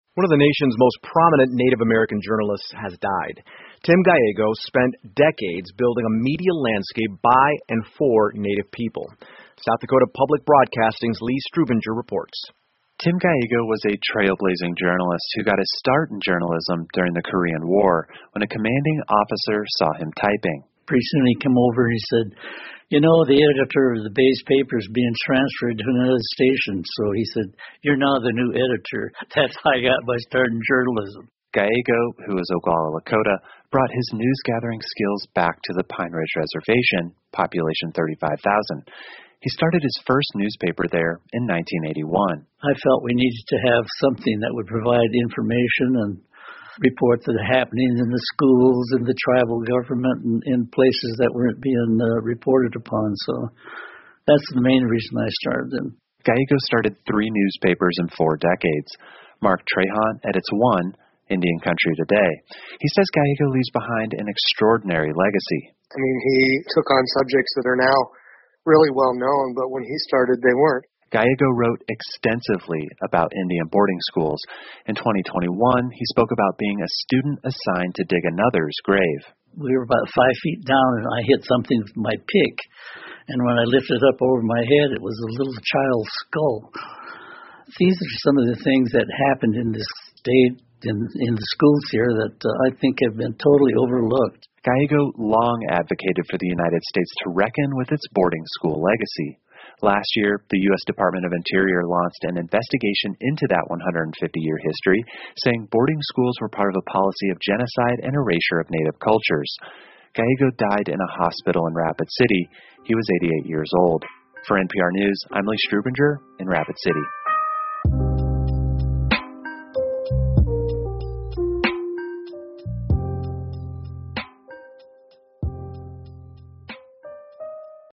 One of the nation's most prominent Native American journalists has died. Tim Gallego spent decades building a media landscape by and for Native people. South Dakota Public Broadcasting's Lee Strubinger reports. Tim Gallego was a trailblazing journalist who got his start in journalism during the Korean War when a commanding officer saw him typing. Pretty soon he came over and he said, the editor of the base paper is being transferred to another station. So he said, you're now the new editor. That's how I got my start in journalism. Gallego, who was Oglala Lakota, brought his news-gathering skills back to the Pine Ridge Reservation, population 35,000. He started his first newspaper there in 1981. I felt we needed to have something that would provide information and report the happenings in the schools and the tribal government and in places that weren't being reported upon. So that's the main reason I started them. Gallego started 3 newspapers in 4 decades. Mark Trahan edits one, Indian Country Today. He says Gallego leaves behind an extraordinary legacy. He took on subjects that are now really well known, but when he started, they weren't. Gallego wrote extensively about Indian boarding schools. In 2021, he spoke about being a student assigned to dig another's grave. We were about 5 feet down, and I hit something with my pick. And when I lifted it up over my head, it was a little child's skull. These are some of the things that happened in this state, in the schools here, that I think have been totally overlooked. Gallego long advocated for the United States to reckon with its boarding school legacy. Last year, the U.S. Department of Interior launched an investigation into that 150-year history, saying boarding schools were part of a policy of genocide and erasure of Native cultures. Gallego died in a hospital in Rapid City. He was 88 years old. For NPR News, I'm Lee Strubinger in Rapid City.